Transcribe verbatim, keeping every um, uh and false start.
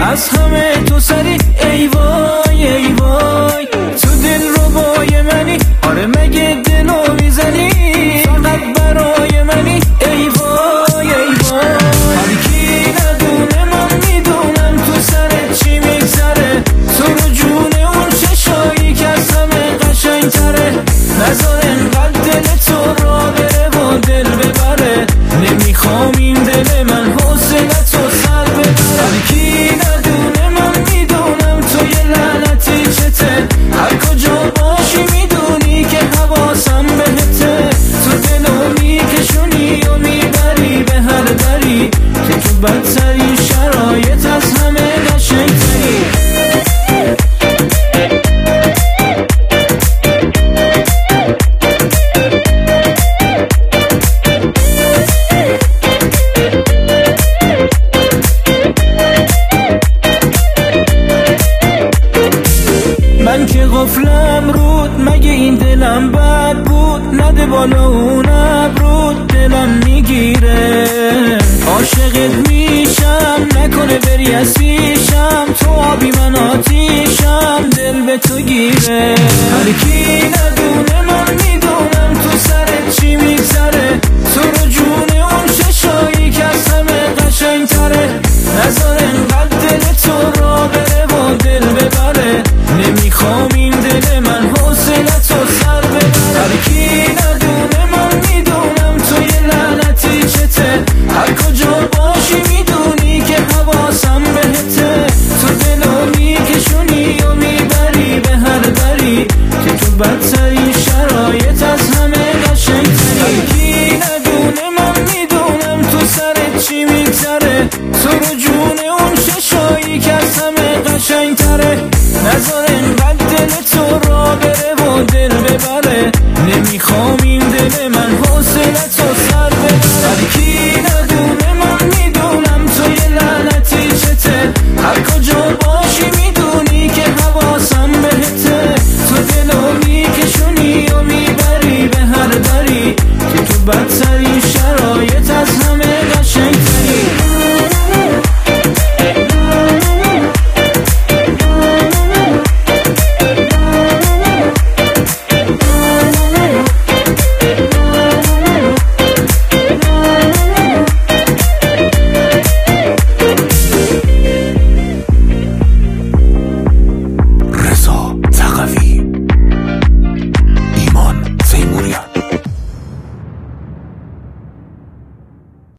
از همه تو سری. ای وای ای وای تو دل رو بای منی، آره مگه دلو میزنی فقط برای منی. ای وای ای وای هر کی ندونه من میدونم تو سرت چی میگذره، تو رو جون اون چشایی که از همه قشنگتره. نذار انقدر دل تو را بره و دل ببره، نمیخوام این دل من حوصلت رو سر ببره. هر کی ندونه من میدونم تو یه لعنتی چته، هر کجا باشی میدونی که حواسم بهته. تو دلو میکشونی و میبری به هر دری، که تو بدترین شرایط از همه قشنگتری. من که غفلم رود، مگه این دلم بد بود؟ نده بالا اون ابرود، دلم میگیره. عاشقت میشم نکنه بری اسیشم، تو آبی من آتیشم، دل به تو گیره. هر کی ندونه من میدونم تو سرت چی میگذره، تو رو جون اون چشایی که از همه قشنگتره. نذار انقدر دل تو را بره و دل ببره، نمیخوام این دل من حوصلت رو سر ببره. هر کی ندونه من میدونم تو یه لعنتی چته، هر کجا باشی میدونی که حواسم بهته. تو دلو میکشونی و میبری به هر دری، که تو بدترین شرایط از همه قشنگتری. هر کی ندونه من میدونم تو سرت چی میگذره، تو رو جون اون چشایی که از همه قشنگتره. نذار